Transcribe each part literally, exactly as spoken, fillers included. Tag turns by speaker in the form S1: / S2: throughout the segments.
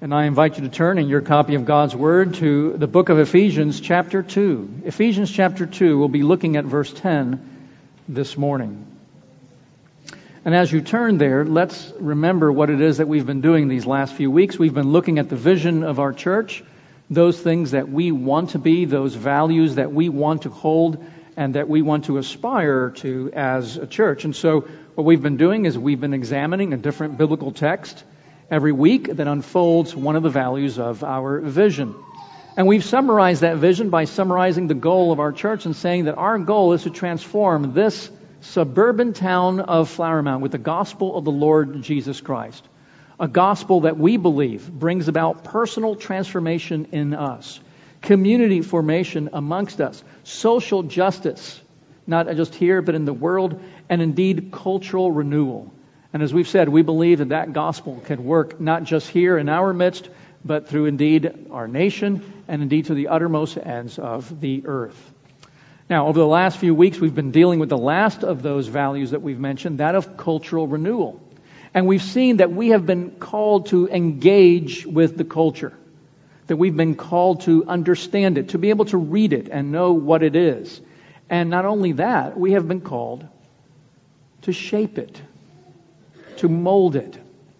S1: And I invite you to turn in your copy of God's Word to the book of Ephesians chapter two. Ephesians chapter two, we'll be looking at verse ten this morning. And as you turn there, let's remember what it is that we've been doing these last few weeks. We've been looking at the vision of our church, those things that we want to be, those values that we want to hold, and that we want to aspire to as a church. And so what we've been doing is we've been examining a different biblical text every week that unfolds one of the values of our vision. And we've summarized that vision by summarizing the goal of our church and saying that our goal is to transform this suburban town of Flower Mound with the gospel of the Lord Jesus Christ. A gospel that we believe brings about personal transformation in us, community formation amongst us, social justice, not just here but in the world, and indeed cultural renewal. And as we've said, we believe that that gospel can work not just here in our midst, but through indeed our nation and indeed to the uttermost ends of the earth. Now, over the last few weeks, we've been dealing with the last of those values that we've mentioned, that of cultural renewal. And we've seen that we have been called to engage with the culture, that we've been called to understand it, to be able to read it and know what it is. And not only that, we have been called to shape it, to mold it.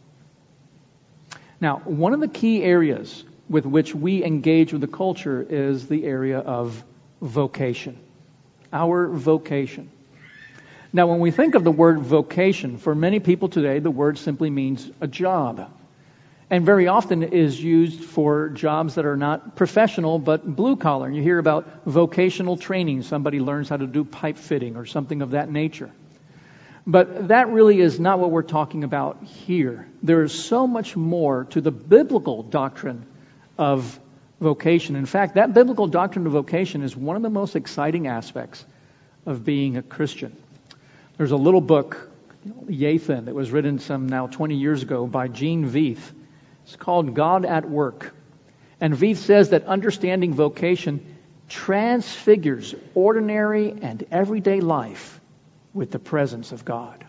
S1: Now, one of the key areas with which we engage with the culture is the area of vocation. Our vocation. Now, when we think of the word vocation, for many people today, the word simply means a job. And very often is used for jobs that are not professional, but blue-collar. You hear about vocational training. Somebody learns how to do pipe fitting or something of that nature. But that really is not what we're talking about here. There is so much more to the biblical doctrine of vocation. In fact, that biblical doctrine of vocation is one of the most exciting aspects of being a Christian. There's a little book, Yathan, that was written some now twenty years ago by Gene Veith. It's called God at Work. And Veith says that understanding vocation transfigures ordinary and everyday life with the presence of God.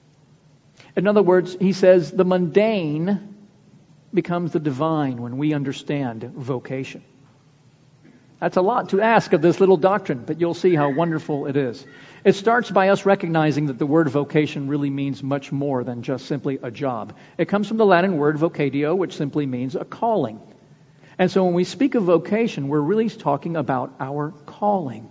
S1: In other words, he says the mundane becomes the divine when we understand vocation. That's a lot to ask of this little doctrine, but you'll see how wonderful it is. It starts by us recognizing that the word vocation really means much more than just simply a job. It comes from the Latin word vocatio, which simply means a calling. And so when we speak of vocation, we're really talking about our calling.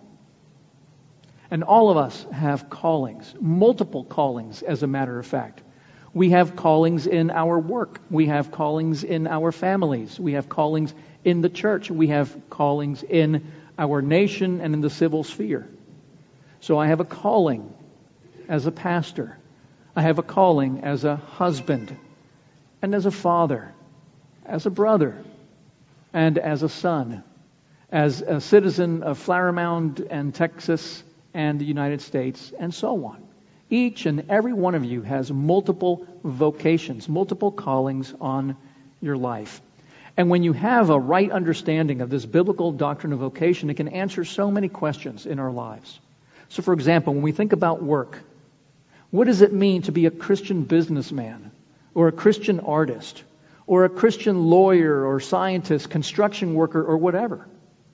S1: And all of us have callings, multiple callings, as a matter of fact. We have callings in our work. We have callings in our families. We have callings in the church. We have callings in our nation and in the civil sphere. So I have a calling as a pastor. I have a calling as a husband and as a father, as a brother, and as a son, as a citizen of Flower Mound and Texas and the United States, and so on. Each and every one of you has multiple vocations, multiple callings on your life. And when you have a right understanding of this biblical doctrine of vocation, it can answer so many questions in our lives. So, for example, when we think about work, what does it mean to be a Christian businessman, or a Christian artist, or a Christian lawyer, or scientist, construction worker, or whatever?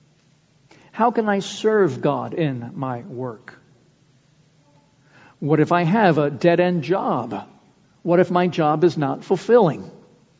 S1: How can I serve God in my work? What if I have a dead-end job? What if my job is not fulfilling?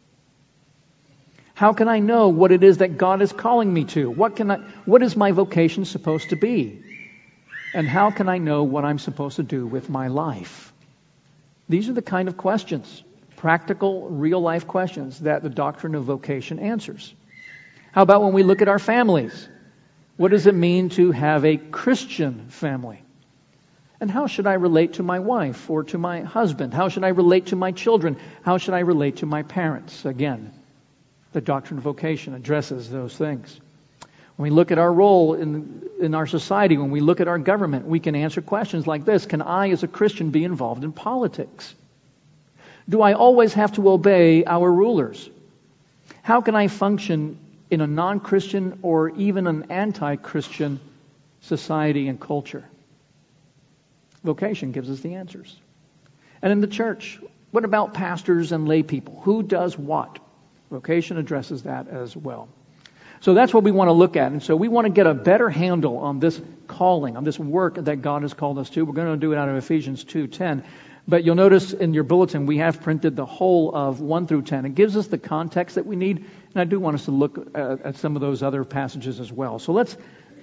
S1: How can I know what it is that God is calling me to? What can I, what is my vocation supposed to be? And how can I know what I'm supposed to do with my life? These are the kind of questions, practical, real-life questions that the doctrine of vocation answers. How about when we look at our families? What does it mean to have a Christian family? And how should I relate to my wife or to my husband? How should I relate to my children? How should I relate to my parents? Again, the doctrine of vocation addresses those things. When we look at our role in, in our society, when we look at our government, we can answer questions like this. Can I, as a Christian, be involved in politics? Do I always have to obey our rulers? How can I function in a non-Christian or even an anti-Christian society and culture? Vocation gives us the answers. And in the church, what about pastors and lay people? Who does what? Vocation addresses that as well. So that's what we want to look at. And so we want to get a better handle on this calling, on this work that God has called us to. We're going to do it out of Ephesians two ten. But you'll notice in your bulletin we have printed the whole of one through ten. It gives us the context that we need. And I do want us to look at, at some of those other passages as well. So let's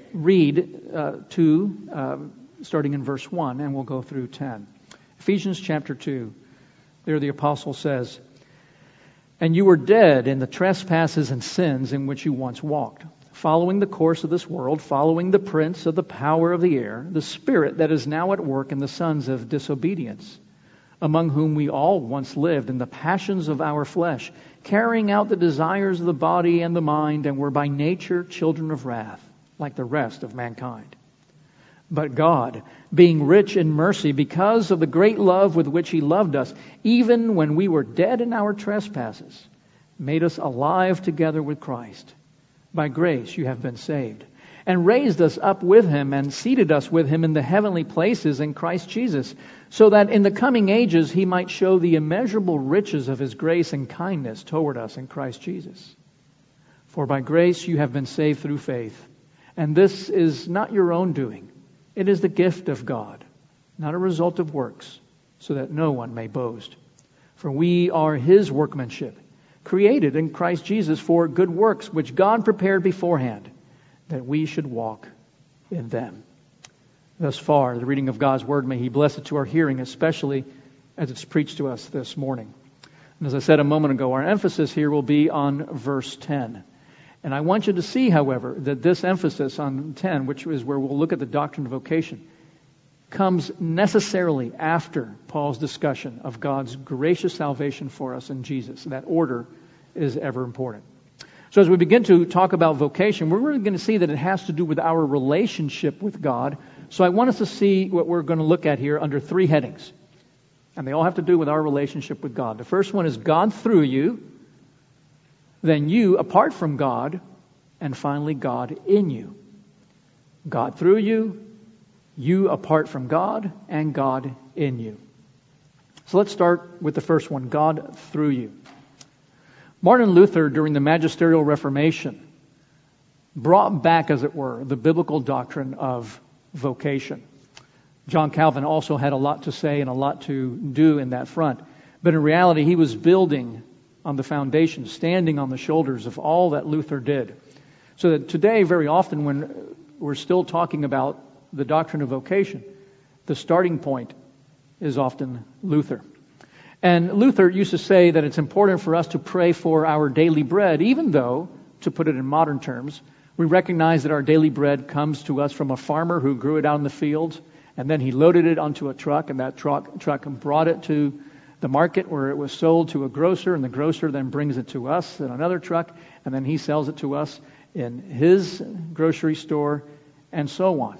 S1: read uh, two, uh, starting in verse one, and we'll go through ten. Ephesians chapter two. There the apostle says, "And you were dead in the trespasses and sins in which you once walked, following the course of this world, following the prince of the power of the air, the spirit that is now at work in the sons of disobedience, among whom we all once lived in the passions of our flesh, carrying out the desires of the body and the mind, and were by nature children of wrath, like the rest of mankind. But God, being rich in mercy, because of the great love with which He loved us, even when we were dead in our trespasses, made us alive together with Christ. By grace you have been saved, and raised us up with Him, and seated us with Him in the heavenly places in Christ Jesus, so that in the coming ages He might show the immeasurable riches of His grace and kindness toward us in Christ Jesus. For by grace you have been saved through faith, and this is not your own doing. It is the gift of God, not a result of works, so that no one may boast. For we are His workmanship, created in Christ Jesus for good works, which God prepared beforehand, that we should walk in them." Thus far, the reading of God's Word, may He bless it to our hearing, especially as it's preached to us this morning. And as I said a moment ago, our emphasis here will be on verse ten. And I want you to see, however, that this emphasis on ten, which is where we'll look at the doctrine of vocation, comes necessarily after Paul's discussion of God's gracious salvation for us in Jesus. That order is ever important. So as we begin to talk about vocation, we're really going to see that it has to do with our relationship with God. So I want us to see what we're going to look at here under three headings. And they all have to do with our relationship with God. The first one is God through you, then you apart from God, and finally God in you. God through you, you apart from God, and God in you. So let's start with the first one, God through you. Martin Luther, during the Magisterial Reformation, brought back, as it were, the biblical doctrine of vocation. John Calvin also had a lot to say and a lot to do in that front. But in reality, he was building on the foundation, standing on the shoulders of all that Luther did. So that today, very often, when we're still talking about the doctrine of vocation, the starting point is often Luther. And Luther used to say that it's important for us to pray for our daily bread, even though, to put it in modern terms, we recognize that our daily bread comes to us from a farmer who grew it out in the fields, and then he loaded it onto a truck, and that truck, truck brought it to the market where it was sold to a grocer, and the grocer then brings it to us in another truck, and then he sells it to us in his grocery store, and so on.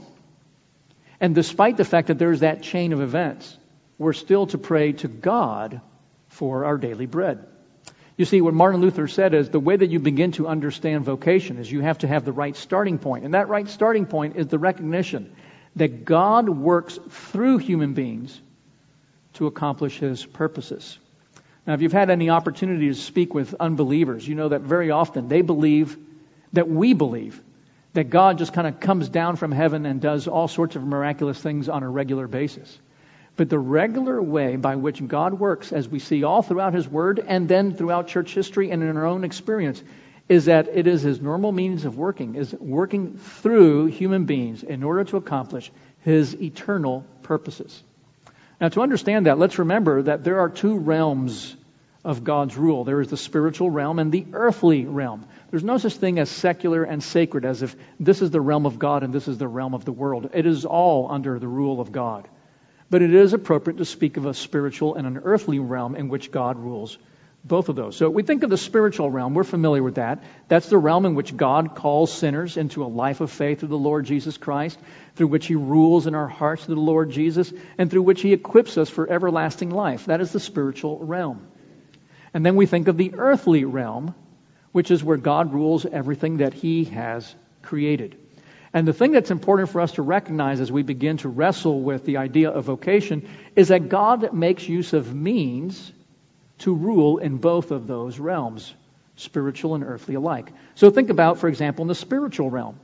S1: And despite the fact that there's that chain of events, we're still to pray to God for our daily bread. You see, what Martin Luther said is the way that you begin to understand vocation is you have to have the right starting point. And that right starting point is the recognition that God works through human beings to accomplish His purposes. Now, if you've had any opportunity to speak with unbelievers, you know that very often they believe that we believe that God just kind of comes down from heaven and does all sorts of miraculous things on a regular basis. But the regular way by which God works, as we see all throughout His Word and then throughout church history and in our own experience, is that it is His normal means of working, is working through human beings in order to accomplish His eternal purposes. Now, to understand that, let's remember that there are two realms of God's rule. There is the spiritual realm and the earthly realm. There's no such thing as secular and sacred, as if this is the realm of God and this is the realm of the world. It is all under the rule of God. But it is appropriate to speak of a spiritual and an earthly realm in which God rules both of those. So we think of the spiritual realm. We're familiar with that. That's the realm in which God calls sinners into a life of faith through the Lord Jesus Christ, through which He rules in our hearts through the Lord Jesus, and through which He equips us for everlasting life. That is the spiritual realm. And then we think of the earthly realm, which is where God rules everything that He has created. And the thing that's important for us to recognize as we begin to wrestle with the idea of vocation is that God makes use of means to rule in both of those realms. spiritual and earthly alike. So think about, for example, in the spiritual realm.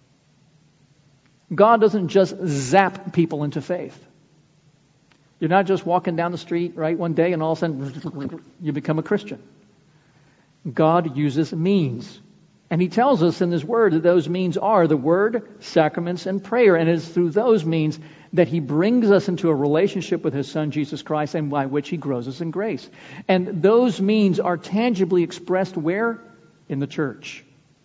S1: God doesn't just zap people into faith. You're not just walking down the street, right, one day and all of a sudden you become a Christian. God uses means. And He tells us in His Word that those means are the Word, sacraments, and prayer. And it is through those means that He brings us into a relationship with His Son, Jesus Christ, and by which He grows us in grace. And those means are tangibly expressed where? In the church.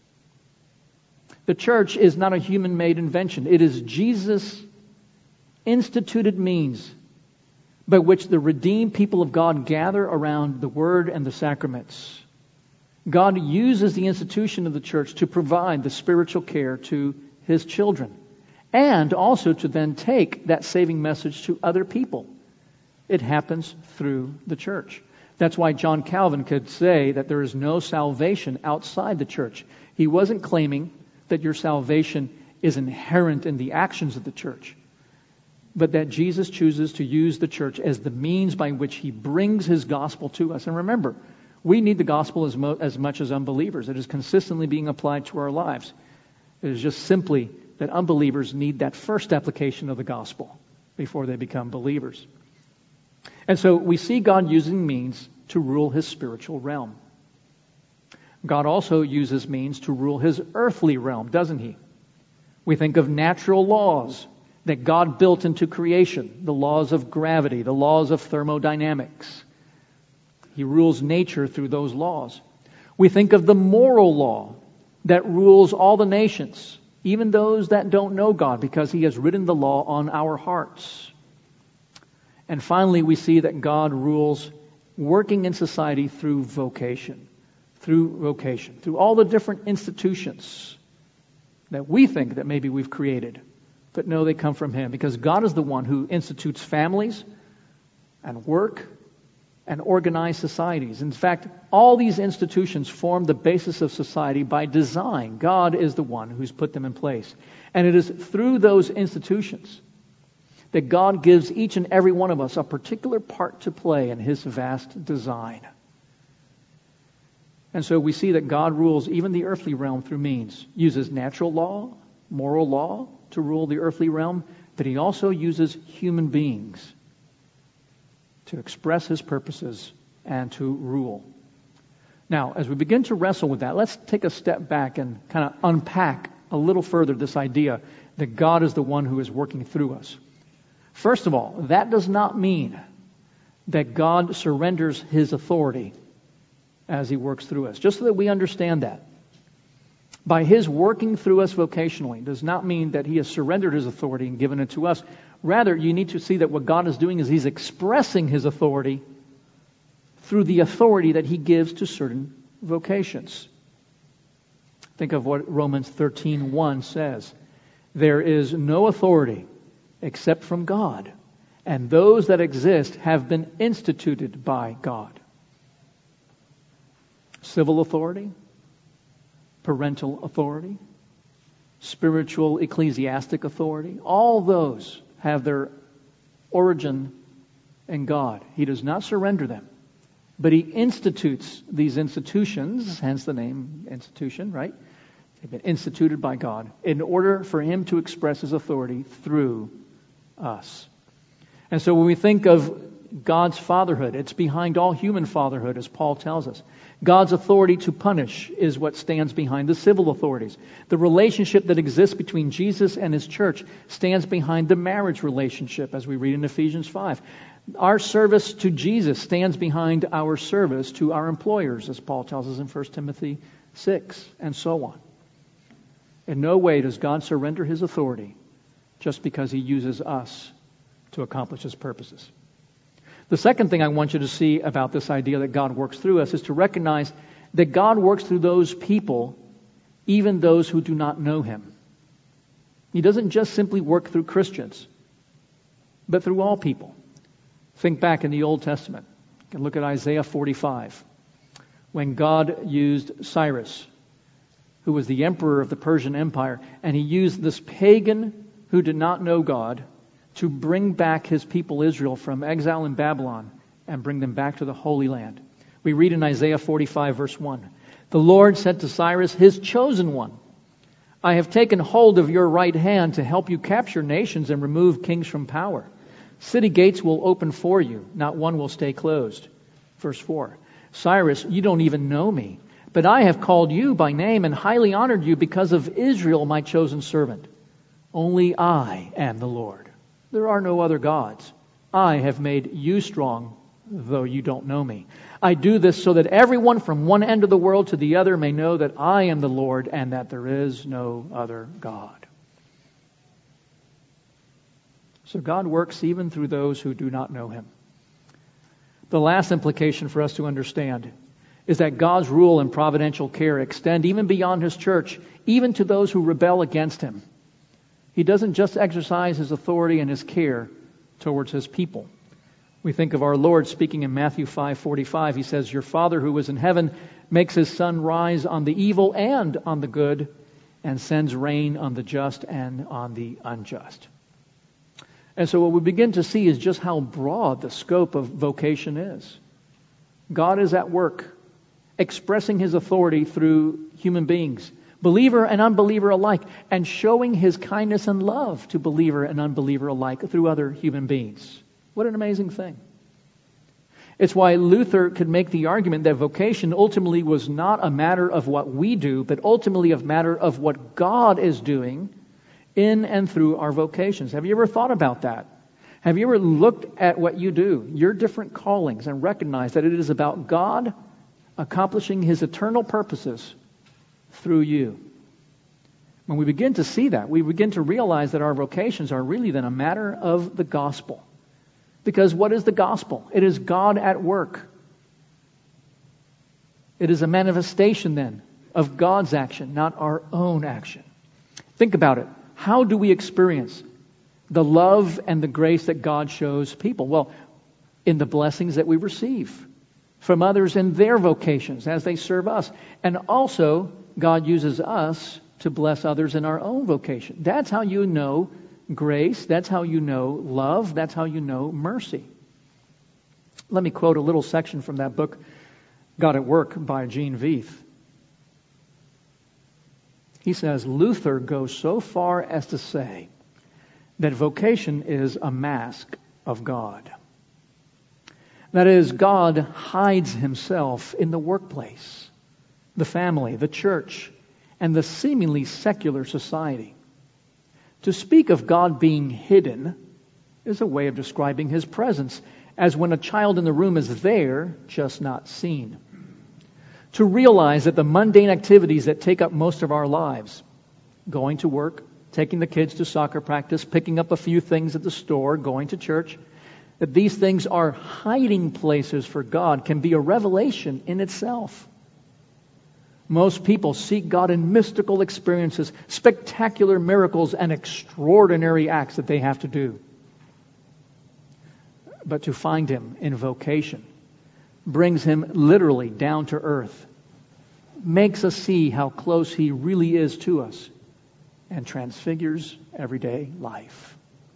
S1: The church is not a human-made invention. It is Jesus' instituted means by which the redeemed people of God gather around the Word and the sacraments. God uses the institution of the church to provide the spiritual care to His children, and also to then take that saving message to other people. It happens through the church. That's why John Calvin could say that there is no salvation outside the church. He wasn't claiming that your salvation is inherent in the actions of the church, but that Jesus chooses to use the church as the means by which He brings His gospel to us. And remember, we need the gospel as, mo- as much as unbelievers. It is consistently being applied to our lives. It is just simply that unbelievers need that first application of the gospel before they become believers. And so we see God using means to rule His spiritual realm. God also uses means to rule His earthly realm, doesn't He? We think of natural laws that God built into creation, the laws of gravity, the laws of thermodynamics. He rules nature through those laws. We think of the moral law that rules all the nations, even those that don't know God, because He has written the law on our hearts. And finally, we see that God rules working in society through vocation. Through vocation. Through all the different institutions that we think that maybe we've created. But no, they come from Him, because God is the one who institutes families and work and organized societies. In fact, all these institutions form the basis of society by design. God is the one who's put them in place. And it is through those institutions that God gives each and every one of us a particular part to play in His vast design. And so we see that God rules even the earthly realm through means. Uses natural law, moral law to rule the earthly realm, but He also uses human beings to express His purposes and to rule. Now, as we begin to wrestle with that, let's take a step back and kind of unpack a little further this idea that God is the one who is working through us. First of all, that does not mean that God surrenders His authority as He works through us. Just so that we understand that. By His working through us vocationally does not mean that He has surrendered His authority and given it to us. Rather, you need to see that what God is doing is He's expressing His authority through the authority that He gives to certain vocations. Think of what Romans thirteen one says. There is no authority except from God, and those that exist have been instituted by God. Civil authority, parental authority, spiritual ecclesiastic authority, all those have their origin in God. He does not surrender them, but He institutes these institutions, hence the name institution, right? They've been instituted by God in order for Him to express His authority through us. And so when we think of God's fatherhood, it's behind all human fatherhood, as Paul tells us. God's authority to punish is what stands behind the civil authorities. The relationship that exists between Jesus and His church stands behind the marriage relationship, as we read in Ephesians five. Our service to Jesus stands behind our service to our employers, as Paul tells us in First Timothy six, and so on. In no way does God surrender His authority just because He uses us to accomplish His purposes. The second thing I want you to see about this idea that God works through us is to recognize that God works through those people, even those who do not know Him. He doesn't just simply work through Christians, but through all people. Think back in the Old Testament. You can look at Isaiah forty-five, when God used Cyrus, who was the emperor of the Persian Empire, and He used this pagan who did not know God to bring back His people Israel from exile in Babylon and bring them back to the Holy Land. We read in Isaiah forty-five verse one, The Lord said to Cyrus, his chosen one, I have taken hold of your right hand to help you capture nations and remove kings from power. City gates will open for you, not one will stay closed. Verse four, Cyrus, you don't even know me, but I have called you by name and highly honored you because of Israel, my chosen servant. Only I am the Lord. There are no other gods. I have made you strong, though you don't know me. I do this so that everyone from one end of the world to the other may know that I am the Lord and that there is no other God. So God works even through those who do not know Him. The last implication for us to understand is that God's rule and providential care extend even beyond His church, even to those who rebel against Him. He doesn't just exercise His authority and His care towards His people. We think of our Lord speaking in Matthew five forty-five. He says, your Father who is in heaven makes His sun rise on the evil and on the good, and sends rain on the just and on the unjust. And so what we begin to see is just how broad the scope of vocation is. God is at work, expressing His authority through human beings, believer and unbeliever alike, and showing His kindness and love to believer and unbeliever alike through other human beings. What an amazing thing. It's why Luther could make the argument that vocation ultimately was not a matter of what we do, but ultimately a matter of what God is doing in and through our vocations. Have you ever thought about that? Have you ever looked at what you do, your different callings, and recognized that it is about God accomplishing His eternal purposes through you? When we begin to see that, we begin to realize that our vocations are really then a matter of the gospel. Because what is the gospel? It is God at work. It is a manifestation then of God's action, not our own action. Think about it. How do we experience the love and the grace that God shows people? Well, in the blessings that we receive from others in their vocations as they serve us. And also, God uses us to bless others in our own vocation. That's how you know grace. That's how you know love. That's how you know mercy. Let me quote a little section from that book, God at Work, by Gene Veith. He says, Luther goes so far as to say that vocation is a mask of God. That is, God hides Himself in the workplace, the family, the church, and the seemingly secular society. To speak of God being hidden is a way of describing His presence, as when a child in the room is there, just not seen. To realize that the mundane activities that take up most of our lives, going to work, taking the kids to soccer practice, picking up a few things at the store, going to church, that these things are hiding places for God can be a revelation in itself. Most people seek God in mystical experiences, spectacular miracles, and extraordinary acts that they have to do. But to find Him in vocation brings Him literally down to earth, makes us see how close He really is to us, and transfigures everyday life.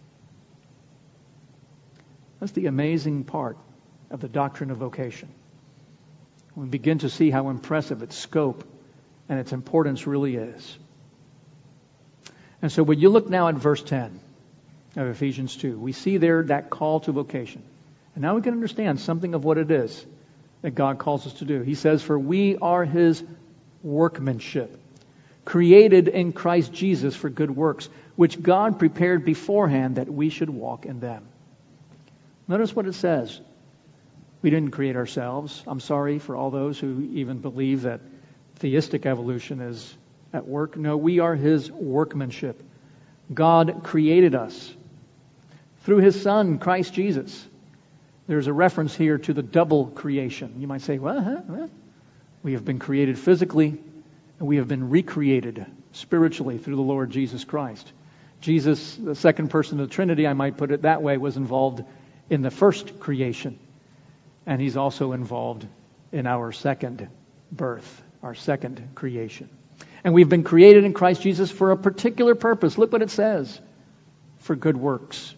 S1: That's the amazing part of the doctrine of vocation. We begin to see how impressive its scope and its importance really is. And so when you look now at verse ten of Ephesians two, we see there that call to vocation. And now we can understand something of what it is that God calls us to do. He says, for we are His workmanship, created in Christ Jesus for good works, which God prepared beforehand that we should walk in them. Notice what it says. We didn't create ourselves. I'm sorry for all those who even believe that theistic evolution is at work. No, we are His workmanship. God created us through His Son, Christ Jesus. There's a reference here to the double creation. You might say, well, huh, well, we have been created physically, and we have been recreated spiritually through the Lord Jesus Christ. Jesus, the second person of the Trinity, I might put it that way, was involved in the first creation. And He's also involved in our second birth, our second creation. And we've been created in Christ Jesus for a particular purpose. Look what it says. For good works.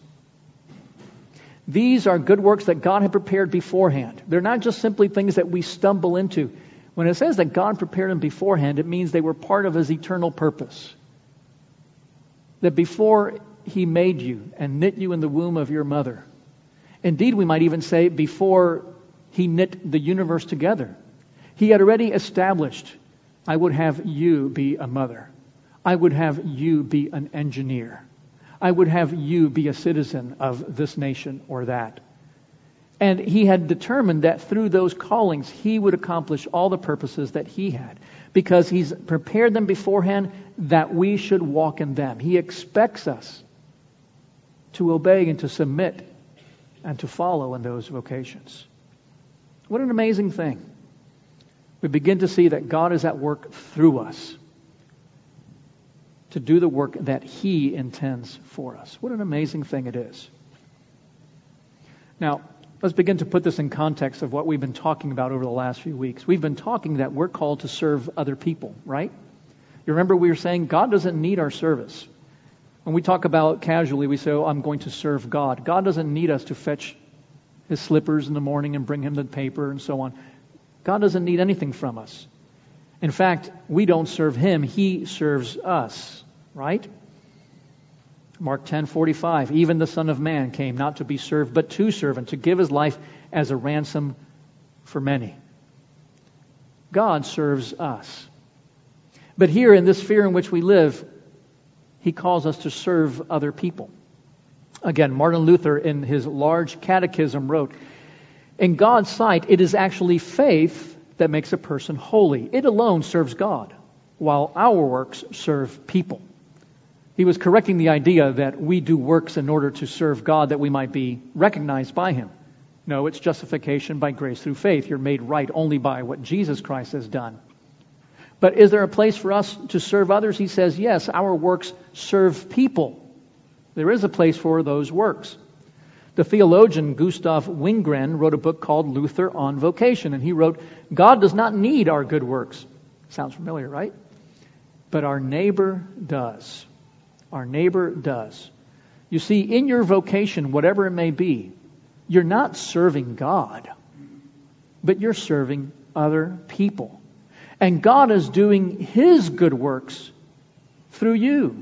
S1: These are good works that God had prepared beforehand. They're not just simply things that we stumble into. When it says that God prepared them beforehand, it means they were part of His eternal purpose. That before He made you and knit you in the womb of your mother, indeed we might even say before He knit the universe together, He had already established, I would have you be a mother. I would have you be an engineer. I would have you be a citizen of this nation or that. And He had determined that through those callings, He would accomplish all the purposes that He had. Because He's prepared them beforehand that we should walk in them. He expects us to obey and to submit and to follow in those vocations. What an amazing thing. We begin to see that God is at work through us to do the work that He intends for us. What an amazing thing it is. Now, let's begin to put this in context of what we've been talking about over the last few weeks. We've been talking that we're called to serve other people, right? You remember we were saying God doesn't need our service. When we talk about casually, we say, oh, I'm going to serve God. God doesn't need us to fetch His slippers in the morning and bring Him the paper and so on. God doesn't need anything from us. In fact, we don't serve Him. He serves us, right? Mark ten forty-five, even the Son of Man came not to be served, but to serve and to give His life as a ransom for many. God serves us. But here in this sphere in which we live, He calls us to serve other people. Again, Martin Luther in his large catechism wrote, in God's sight, it is actually faith that makes a person holy. It alone serves God, while our works serve people. He was correcting the idea that we do works in order to serve God that we might be recognized by Him. No, it's justification by grace through faith. You're made right only by what Jesus Christ has done. But is there a place for us to serve others? He says, yes, our works serve people. There is a place for those works. The theologian Gustav Wingren wrote a book called Luther on Vocation, and he wrote, God does not need our good works. Sounds familiar, right? But our neighbor does. Our neighbor does. You see, in your vocation, whatever it may be, you're not serving God, but you're serving other people. And God is doing His good works through you.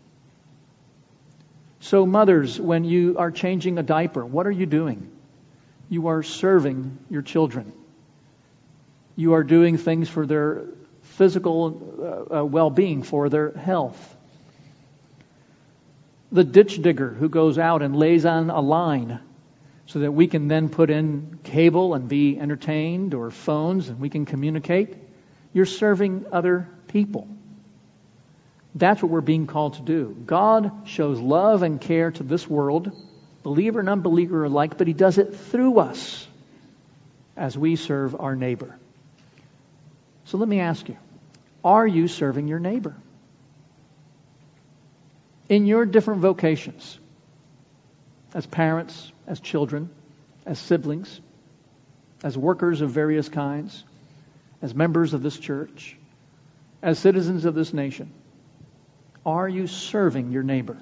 S1: So mothers, when you are changing a diaper, what are you doing? You are serving your children. You are doing things for their physical uh, uh, well-being, for their health. The ditch digger who goes out and lays on a line so that we can then put in cable and be entertained, or phones and we can communicate. You're serving other people. That's what we're being called to do. God shows love and care to this world, believer and unbeliever alike, but He does it through us as we serve our neighbor. So let me ask you, are you serving your neighbor? In your different vocations, as parents, as children, as siblings, as workers of various kinds, as members of this church, as citizens of this nation, are you serving your neighbor?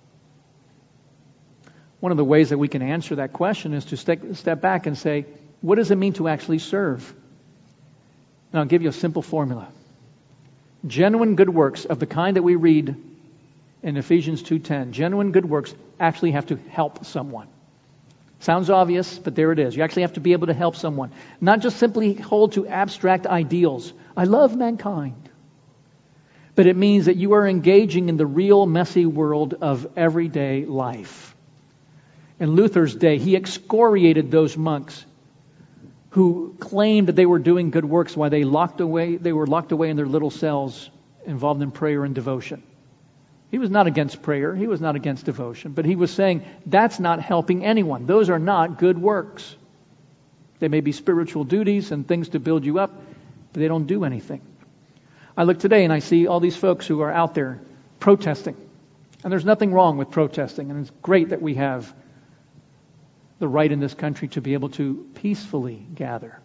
S1: One of the ways that we can answer that question is to step back and say, what does it mean to actually serve? And I'll give you a simple formula. Genuine good works of the kind that we read in Ephesians two ten, genuine good works actually have to help someone. Sounds obvious, but there it is. You actually have to be able to help someone. Not just simply hold to abstract ideals. I love mankind. But it means that you are engaging in the real messy world of everyday life. In Luther's day, he excoriated those monks who claimed that they were doing good works while they locked away, they were locked away in their little cells involved in prayer and devotion. He was not against prayer. He was not against devotion. But he was saying, that's not helping anyone. Those are not good works. They may be spiritual duties and things to build you up, but they don't do anything. I look today and I see all these folks who are out there protesting. And there's nothing wrong with protesting. And it's great that we have the right in this country to be able to peacefully gather.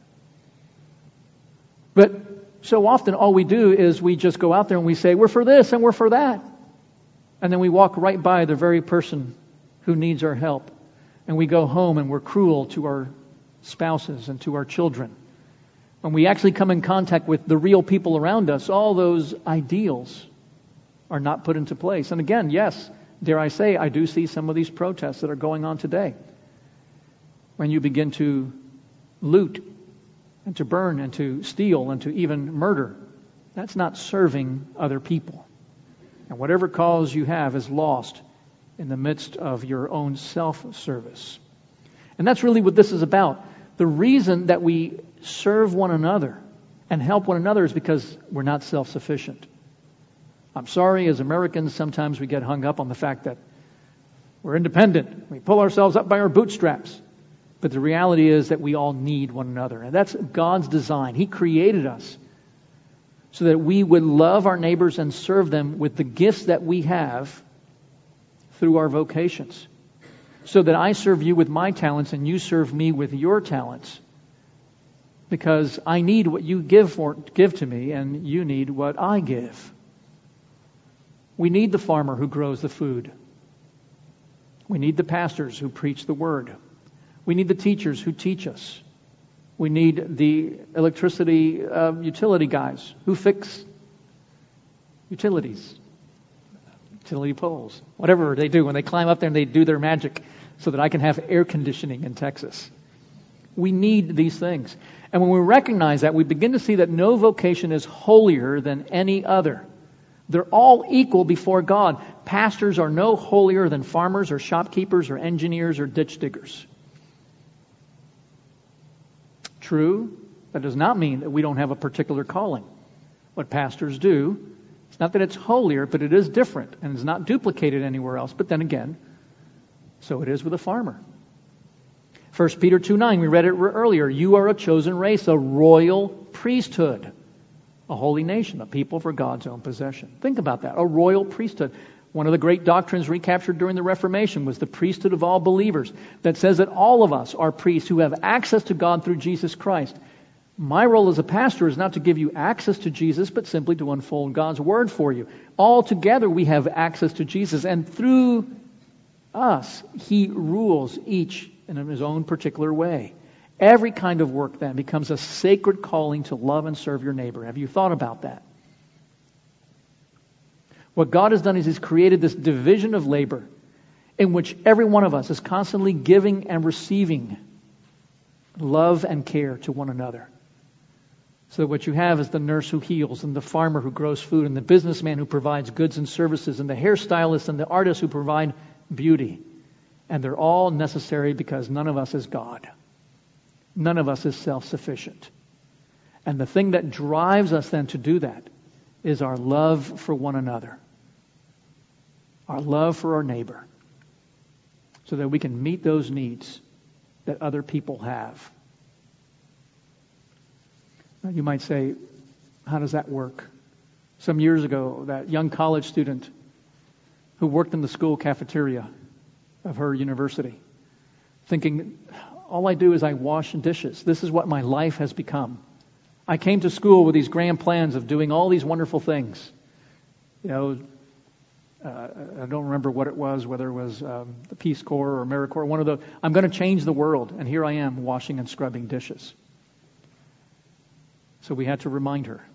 S1: But so often all we do is we just go out there and we say, we're for this and we're for that. And then we walk right by the very person who needs our help. And we go home and we're cruel to our spouses and to our children. when we actually come in contact with the real people around us, all those ideals are not put into place. And again, yes, dare I say, I do see some of these protests that are going on today. When you begin to loot and to burn and to steal and to even murder, that's not serving other people. And whatever cause you have is lost in the midst of your own self-service. And that's really what this is about. The reason that we serve one another and help one another is because we're not self-sufficient. I'm sorry, as Americans, sometimes we get hung up on the fact that we're independent. We pull ourselves up by our bootstraps. But the reality is that we all need one another. And that's God's design. He created us so that we would love our neighbors and serve them with the gifts that we have through our vocations. So that I serve you with my talents and you serve me with your talents. Because I need what you give for give to me and you need what I give. We need the farmer who grows the food. We need the pastors who preach the word. We need the teachers who teach us. We need the electricity uh, utility guys who fix utilities, utility poles, whatever they do when they climb up there and they do their magic so that I can have air conditioning in Texas. We need these things. And when we recognize that, we begin to see that no vocation is holier than any other. They're all equal before God. Pastors are no holier than farmers or shopkeepers or engineers or ditch diggers. True, that does not mean that we don't have a particular calling. What pastors do, it's not that it's holier, but it is different and it's not duplicated anywhere else. But then again, so it is with a farmer. First Peter two nine, we read it earlier. You are a chosen race, a royal priesthood, a holy nation, a people for God's own possession. Think about that, a royal priesthood. One of the great doctrines recaptured during the Reformation was the priesthood of all believers, that says that all of us are priests who have access to God through Jesus Christ. My role as a pastor is not to give you access to Jesus, but simply to unfold God's word for you. All together we have access to Jesus, and through us, He rules each in His own particular way. Every kind of work then becomes a sacred calling to love and serve your neighbor. Have you thought about that? What God has done is He's created this division of labor in which every one of us is constantly giving and receiving love and care to one another. So that what you have is the nurse who heals, and the farmer who grows food, and the businessman who provides goods and services, and the hairstylist and the artist who provide beauty. And they're all necessary because none of us is God. None of us is self-sufficient. And the thing that drives us then to do that is our love for one another. Our love for our neighbor. So that we can meet those needs that other people have. Now you might say, how does that work? Some years ago, that young college student who worked in the school cafeteria of her university, thinking, all I do is I wash dishes. This is what my life has become. I came to school with these grand plans of doing all these wonderful things. You know, uh, I don't remember what it was, whether it was um, the Peace Corps or AmeriCorps, one of the, I'm going to change the world, and here I am washing and scrubbing dishes. So we had to remind her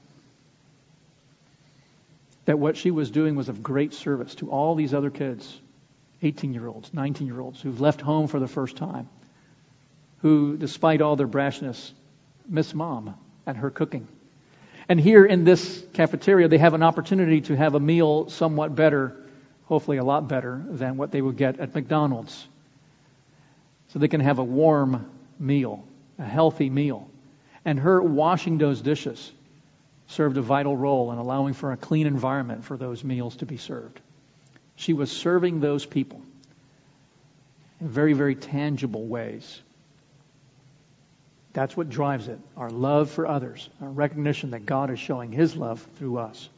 S1: that what she was doing was of great service to all these other kids, eighteen-year-olds, nineteen-year-olds, who've left home for the first time, who, despite all their brashness, miss Mom and her cooking. And here in this cafeteria, they have an opportunity to have a meal somewhat better, hopefully a lot better, than what they would get at McDonald's. So they can have a warm meal, a healthy meal. And her washing those dishes served a vital role in allowing for a clean environment for those meals to be served. She was serving those people in very, very tangible ways. That's what drives it, our love for others, our recognition that God is showing His love through us.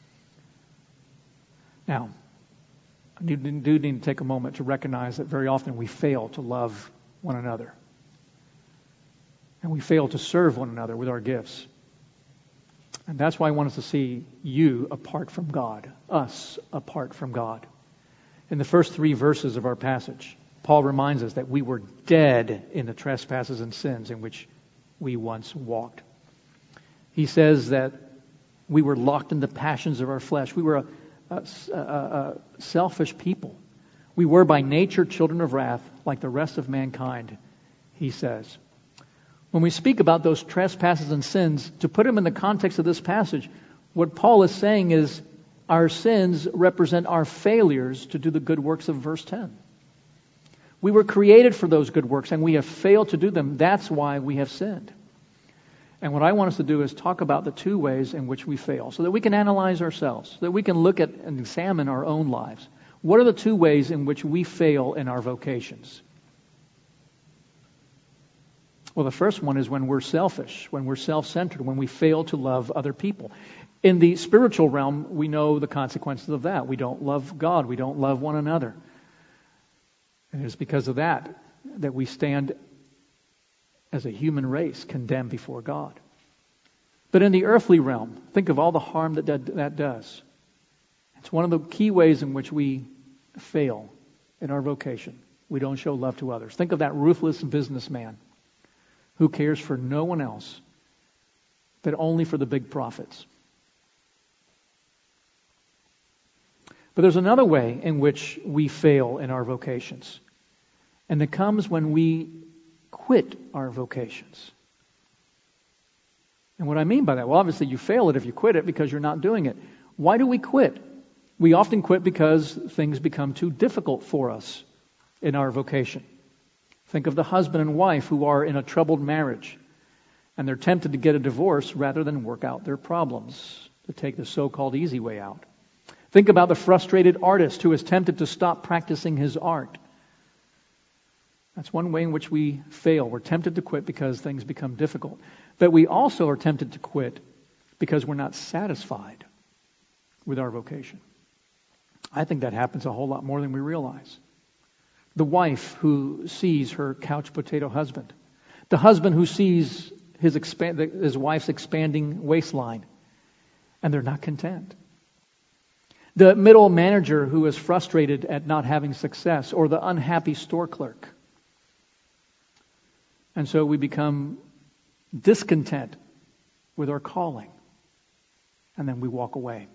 S1: Now, I do need to take a moment to recognize that very often we fail to love one another. And we fail to serve one another with our gifts. And that's why I want us to see you apart from God, us apart from God. In the first three verses of our passage, Paul reminds us that we were dead in the trespasses and sins in which we once walked. He says that we were locked in the passions of our flesh. We were a, a, a, a selfish people. We were by nature children of wrath, like the rest of mankind, he says. When we speak about those trespasses and sins, to put them in the context of this passage, what Paul is saying is our sins represent our failures to do the good works of verse ten. We were created for those good works, and we have failed to do them. That's why we have sinned. And what I want us to do is talk about the two ways in which we fail, so that we can analyze ourselves, so that we can look at and examine our own lives. What are the two ways in which we fail in our vocations? Well, the first one is when we're selfish, when we're self-centered, when we fail to love other people. In the spiritual realm, we know the consequences of that. We don't love God. We don't love one another. And it's because of that that we stand as a human race condemned before God. But in the earthly realm, think of all the harm that that, that does. It's one of the key ways in which we fail in our vocation. We don't show love to others. Think of that ruthless businessman who cares for no one else but only for the big profits. But there's another way in which we fail in our vocations. And it comes when we quit our vocations. And what I mean by that, well, obviously you fail it if you quit it because you're not doing it. Why do we quit? We often quit because things become too difficult for us in our vocation. Think of the husband and wife who are in a troubled marriage, and they're tempted to get a divorce rather than work out their problems, to take the so-called easy way out. Think about the frustrated artist who is tempted to stop practicing his art. That's one way in which we fail. We're tempted to quit because things become difficult. But we also are tempted to quit because we're not satisfied with our vocation. I think that happens a whole lot more than we realize. The wife who sees her couch potato husband. The husband who sees his, expand, his wife's expanding waistline, and they're not content. The middle manager who is frustrated at not having success, or the unhappy store clerk. And so we become discontent with our calling, and then we walk away.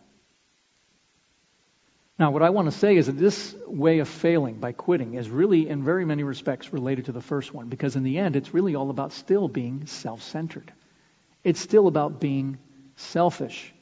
S1: Now, what I want to say is that this way of failing by quitting is really, in very many respects, related to the first one, because in the end, it's really all about still being self-centered. It's still about being selfish.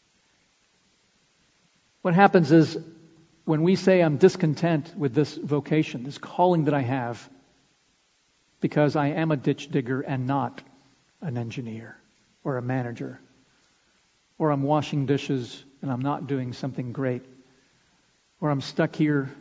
S1: What happens is, when we say I'm discontent with this vocation, this calling that I have, because I am a ditch digger and not an engineer or a manager, or I'm washing dishes and I'm not doing something great, or I'm stuck here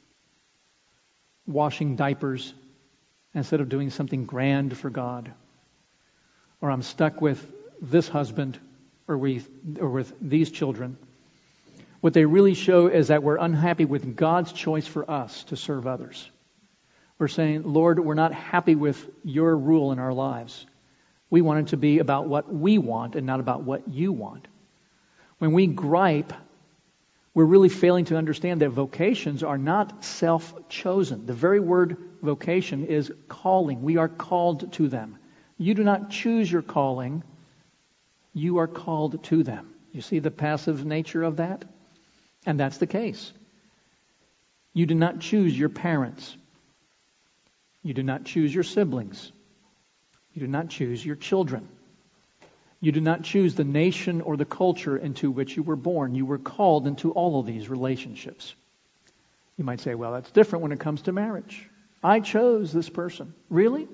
S1: washing diapers instead of doing something grand for God, or I'm stuck with this husband or with, or with these children. What they really show is that we're unhappy with God's choice for us to serve others. We're saying, Lord, we're not happy with your rule in our lives. We want it to be about what we want and not about what you want. When we gripe, we're really failing to understand that vocations are not self-chosen. The very word vocation is calling. We are called to them. You do not choose your calling. You are called to them. You see the passive nature of that? And that's the case. You do not choose your parents. You do not choose your siblings. You do not choose your children. You do not choose the nation or the culture into which you were born. You were called into all of these relationships. You might say, well, that's different when it comes to marriage. I chose this person. Really?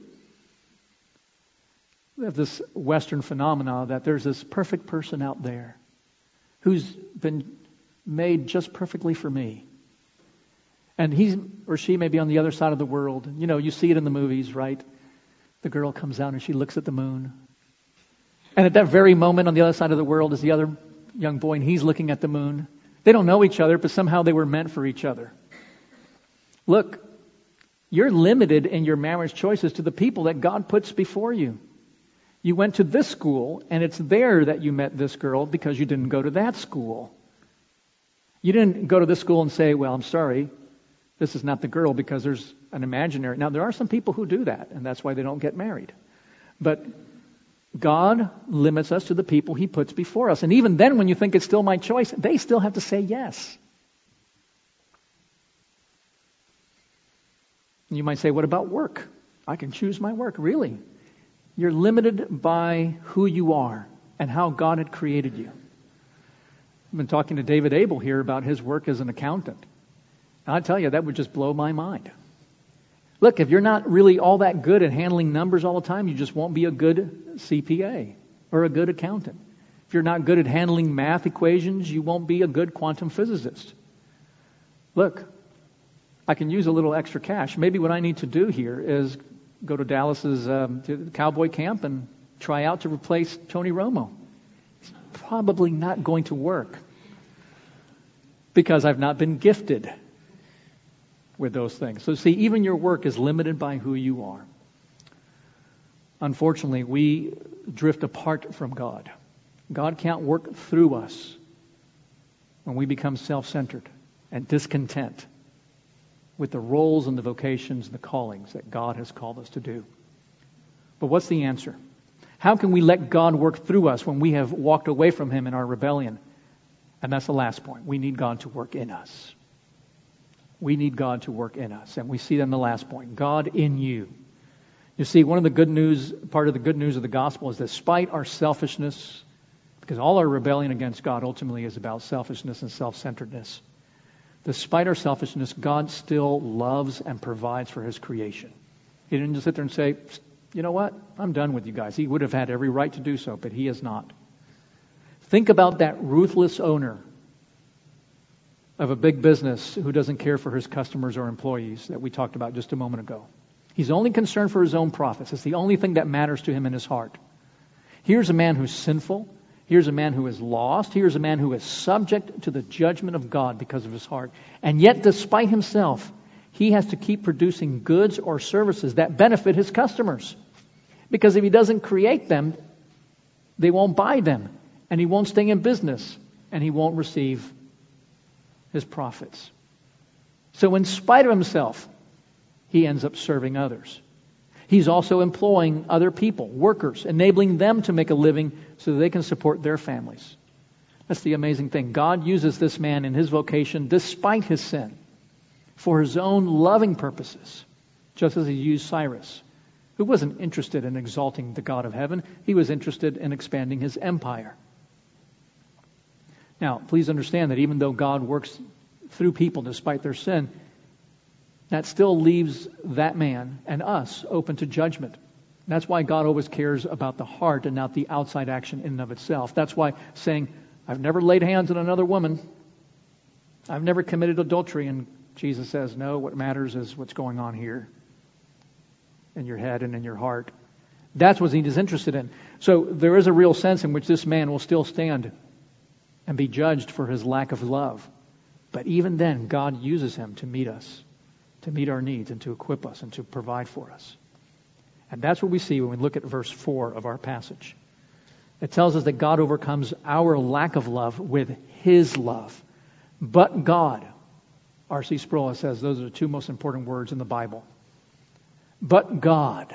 S1: We have this Western phenomena that there's this perfect person out there who's been made just perfectly for me. And he or she may be on the other side of the world. You know, you see it in the movies, right? The girl comes out and she looks at the moon. And at that very moment on the other side of the world is the other young boy, and he's looking at the moon. They don't know each other, but somehow they were meant for each other. Look, you're limited in your marriage choices to the people that God puts before you. You went to this school, and it's there that you met this girl because you didn't go to that school. You didn't go to this school and say, well, I'm sorry, this is not the girl because there's an imaginary. Now, there are some people who do that, and that's why they don't get married. But God limits us to the people He puts before us. And even then, when you think it's still my choice, they still have to say yes. You might say, what about work? I can choose my work. Really? You're limited by who you are and how God had created you. I've been talking to David Abel here about his work as an accountant. And I tell you, that would just blow my mind. Look, if you're not really all that good at handling numbers all the time, you just won't be a good C P A or a good accountant. If you're not good at handling math equations, you won't be a good quantum physicist. Look, I can use a little extra cash. Maybe what I need to do here is go to Dallas's um, to cowboy camp and try out to replace Tony Romo. It's probably not going to work because I've not been gifted with those things. So see, even your work is limited by who you are. Unfortunately, we drift apart from God. God can't work through us when we become self-centered and discontent with the roles and the vocations and the callings that God has called us to do. But what's the answer? How can we let God work through us when we have walked away from Him in our rebellion? And that's the last point. We need God to work in us. We need God to work in us. And we see that in the last point. God in you. You see, one of the good news, part of the good news of the gospel is that despite our selfishness, because all our rebellion against God ultimately is about selfishness and self-centeredness. Despite our selfishness, God still loves and provides for His creation. He didn't just sit there and say, you know what, I'm done with you guys. He would have had every right to do so, but He has not. Think about that ruthless owner of a big business who doesn't care for his customers or employees that we talked about just a moment ago. He's only concerned for his own profits. It's the only thing that matters to him in his heart. Here's a man who's sinful. Here's a man who is lost. Here's a man who is subject to the judgment of God because of his heart. And yet, despite himself, he has to keep producing goods or services that benefit his customers. Because if he doesn't create them, they won't buy them. And he won't stay in business. And he won't receive his profits. So in spite of himself, he ends up serving others. He's also employing other people, workers, enabling them to make a living so that they can support their families. That's the amazing thing. God uses this man in his vocation, despite his sin, for His own loving purposes, just as He used Cyrus, who wasn't interested in exalting the God of heaven. He was interested in expanding his empire. Now, please understand that even though God works through people despite their sin, that still leaves that man and us open to judgment. That's why God always cares about the heart and not the outside action in and of itself. That's why saying, I've never laid hands on another woman, I've never committed adultery, and Jesus says, no, what matters is what's going on here in your head and in your heart. That's what He's interested in. So there is a real sense in which this man will still stand and be judged for his lack of love. But even then, God uses him to meet us, to meet our needs, and to equip us, and to provide for us. And that's what we see when we look at verse four of our passage. It tells us that God overcomes our lack of love with His love. But God, R C Sproul says those are the two most important words in the Bible. But God.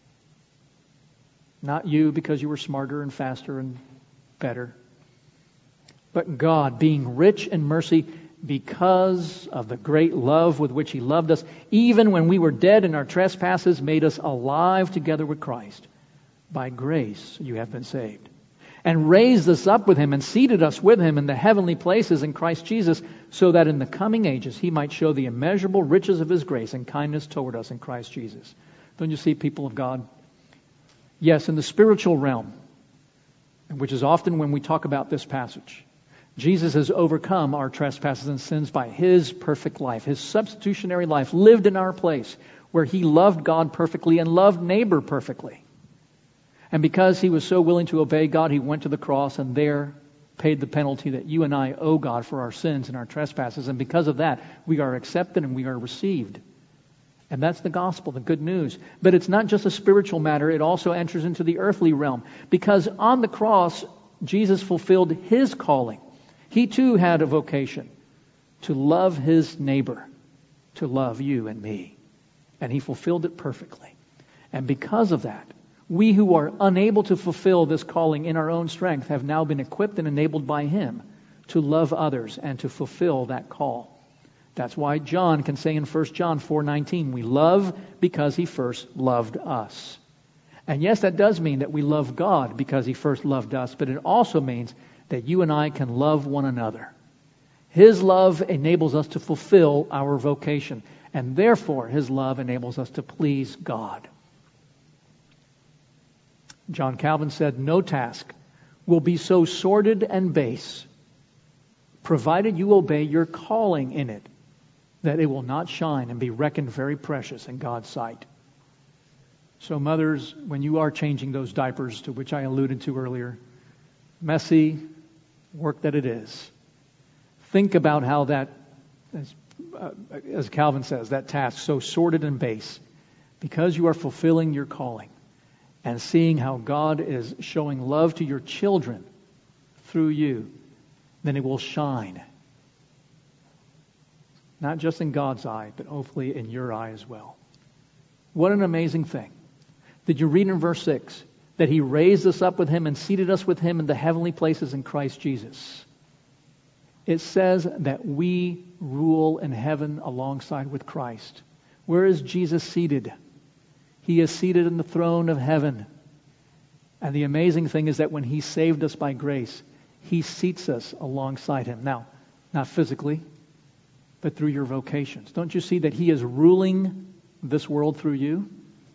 S1: Not you because you were smarter and faster and better. But God, being rich in mercy because of the great love with which He loved us, even when we were dead in our trespasses, made us alive together with Christ. By grace you have been saved. And raised us up with Him and seated us with Him in the heavenly places in Christ Jesus, so that in the coming ages He might show the immeasurable riches of His grace and kindness toward us in Christ Jesus. Don't you see, people of God? Yes, in the spiritual realm, which is often when we talk about this passage, Jesus has overcome our trespasses and sins by His perfect life, His substitutionary life lived in our place, where He loved God perfectly and loved neighbor perfectly. And because He was so willing to obey God, He went to the cross and there paid the penalty that you and I owe God for our sins and our trespasses. And because of that, we are accepted and we are received. And that's the gospel, the good news. But it's not just a spiritual matter, it also enters into the earthly realm. Because on the cross, Jesus fulfilled His calling. He too had a vocation to love His neighbor, to love you and me. And He fulfilled it perfectly. And because of that, We who are unable to fulfill this calling in our own strength have now been equipped and enabled by Him to love others and to fulfill that call. That's why John can say in First John four nineteen, we love because He first loved us. And yes, that does mean that we love God because He first loved us, but it also means that you and I can love one another. His love enables us to fulfill our vocation, and therefore His love enables us to please God. John Calvin said, no task will be so sordid and base, provided you obey your calling in it, that it will not shine and be reckoned very precious in God's sight. So mothers, when you are changing those diapers to which I alluded to earlier, messy work that it is, think about how that, as, uh, as Calvin says, that task, so sordid and base, because you are fulfilling your calling and seeing how God is showing love to your children through you, then it will shine. Not just in God's eye, but hopefully in your eye as well. What an amazing thing. Did you read in verse six that He raised us up with Him and seated us with Him in the heavenly places in Christ Jesus? It says that we rule in heaven alongside with Christ. Where is Jesus seated? He is seated in the throne of heaven. And the amazing thing is that when He saved us by grace, He seats us alongside Him. Now, not physically, but through your vocations. Don't you see that He is ruling this world through you?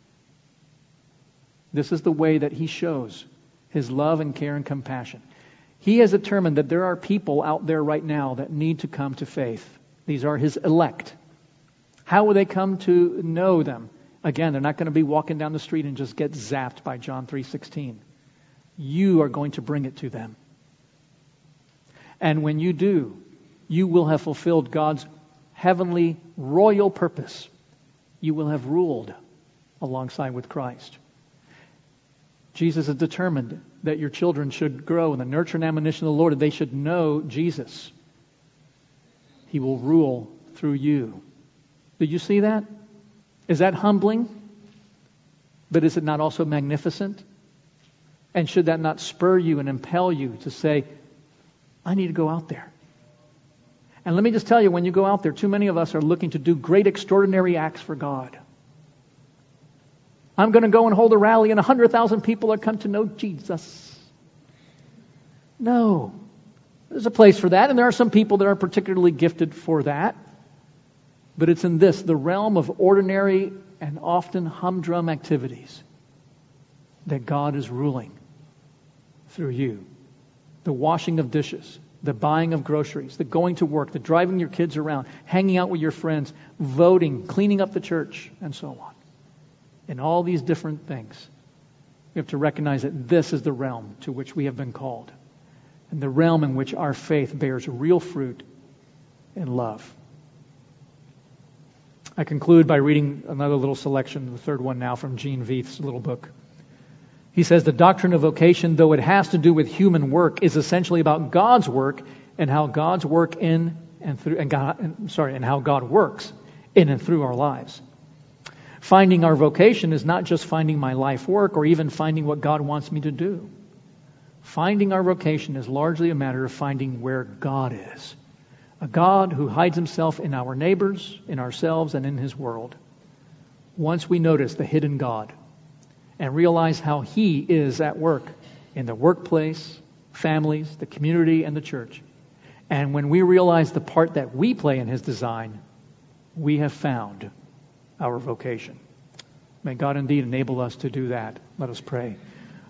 S1: This is the way that He shows His love and care and compassion. He has determined that there are people out there right now that need to come to faith. These are His elect. How will they come to know them? Again, they're not going to be walking down the street and just get zapped by John three sixteen. You are going to bring it to them. And when you do, you will have fulfilled God's heavenly royal purpose. You will have ruled alongside with Christ. Jesus is determined that your children should grow in the nurture and admonition of the Lord, and they should know Jesus. He will rule through you. Did you see that? Is that humbling? But is it not also magnificent? And should that not spur you and impel you to say, I need to go out there? And let me just tell you, when you go out there, too many of us are looking to do great extraordinary acts for God. I'm going to go and hold a rally and one hundred thousand people are come to know Jesus. No. There's a place for that, and there are some people that are particularly gifted for that. But it's in this, the realm of ordinary and often humdrum activities, that God is ruling through you. The washing of dishes, the buying of groceries, the going to work, the driving your kids around, hanging out with your friends, voting, cleaning up the church, and so on. In all these different things, we have to recognize that this is the realm to which we have been called, and the realm in which our faith bears real fruit in love. I conclude by reading another little selection, the third one now, from Gene Veith's little book. He says, the doctrine of vocation, though it has to do with human work, is essentially about God's work and how God's work in and through, and God, and, sorry, and how God works in and through our lives. Finding our vocation is not just finding my life work or even finding what God wants me to do. Finding our vocation is largely a matter of finding where God is. A God who hides Himself in our neighbors, in ourselves, and in His world. Once we notice the hidden God and realize how He is at work in the workplace, families, the community, and the church, and when we realize the part that we play in His design, we have found our vocation. May God indeed enable us to do that. Let us pray.